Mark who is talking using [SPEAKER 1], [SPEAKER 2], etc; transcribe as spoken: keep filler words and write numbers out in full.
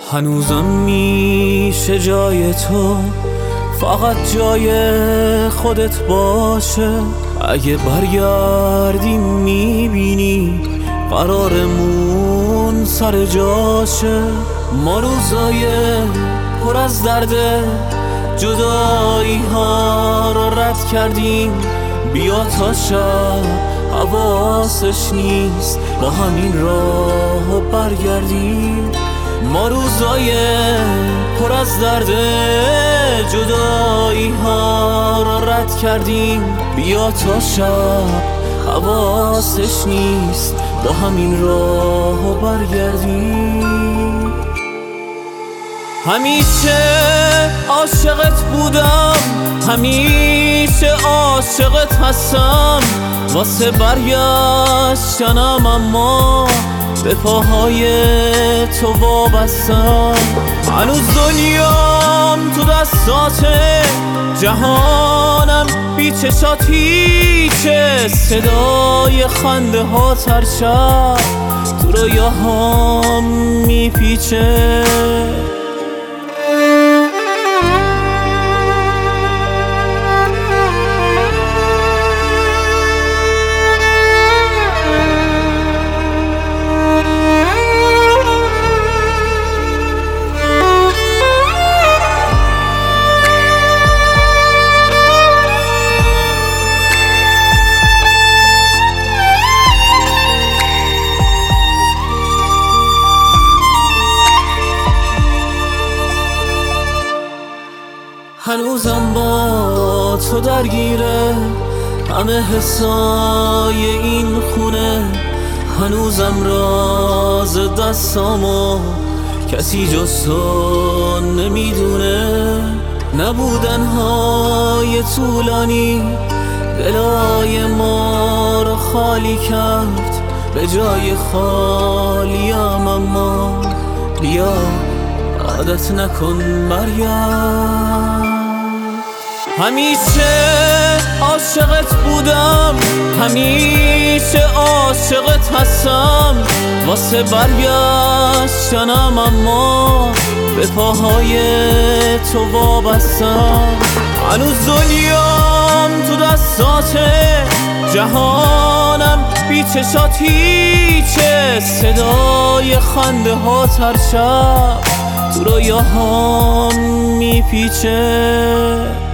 [SPEAKER 1] هنوزم میشه جای تو فقط جای خودت باشه. اگه برگردی میبینی قرارمون سر جاشه. ما روزای پر از درده جدایی ها رو رد کردیم. بیا تا شب حواسش نیست با همین راه برگردیم. ما روزای پر از درده جدایی ها رو رد کردیم. بیا تا شب حواسش نیست با همین راه برگردیم. همیشه عاشقت بودم، همیشه عاشقت هستم. واسه برگشتنم اما به پاهای تو وابستم. هنوز دنیام تو دستاته، جهانم بی چشات هیچه. صدای خنده ها هر شب تو رویاهام میپیچه. هنوزم با تو درگیره همه حسای این خونه. هنوزم راز دستامو کسی جز تو نمیدونه. نبودن های طولانی دلای ما رو خالی کرد. به جای خالیم اما بیا عادت نکن برگرد. همیشه عاشقت بودم، همیشه عاشقت هستم. واسه برگشتنم اما به پاهای تو وابستم. هنوز دنیام تو دستاته، جهانم بی چشات هیچه. صدای خنده ها هر شب تو رویاهام میپیچه.